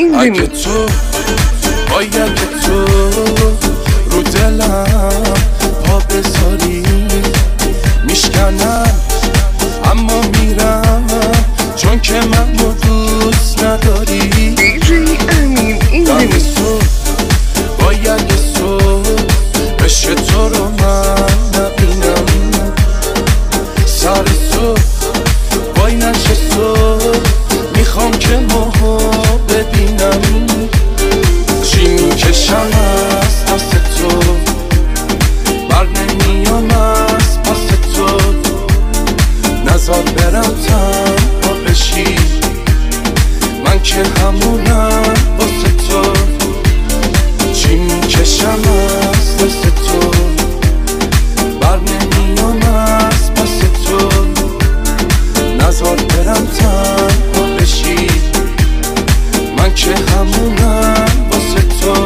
اگه تو باید تو رو دلم پا بذاری میشکنم اما میرم چون که منو دوست نداری. دم تو باید تو بشه تو رو من نبینم، سر تو وای نشه تو میخوام که ماها ببینم. چی میکشم از دست تو بر نمیام از پس تو، نزار برم تنها بشی من که همونم واسه تو. چی میکشم از دست تو بر نمیام از پس تو، نزار برم تنها بشی من که همونم واسه تو.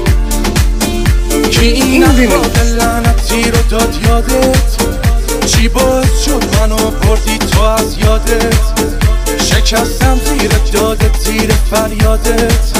کی این افراد لعنتی رو داد یادت؟ چی باعث شد منو بردی تو از یادت؟ شکستم زیر دادت زیر فریادت،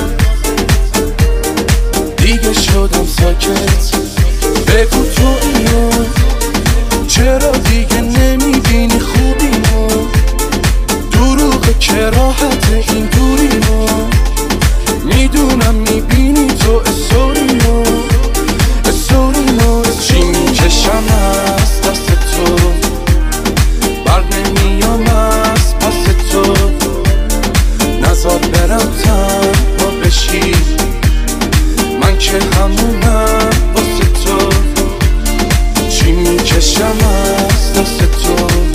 دیگه شدم ساکت. بگو تو اینو چرا دیگه نمیبینی خوبیمو؟ دروغه که راحت این دوریمو، میدونم میبینی تو استوریمو. چی میکشم از دست تو بر نمیام از پس تو، نزار برم تنها بشی من که همونم واسه تو. چی میکشم از دست تو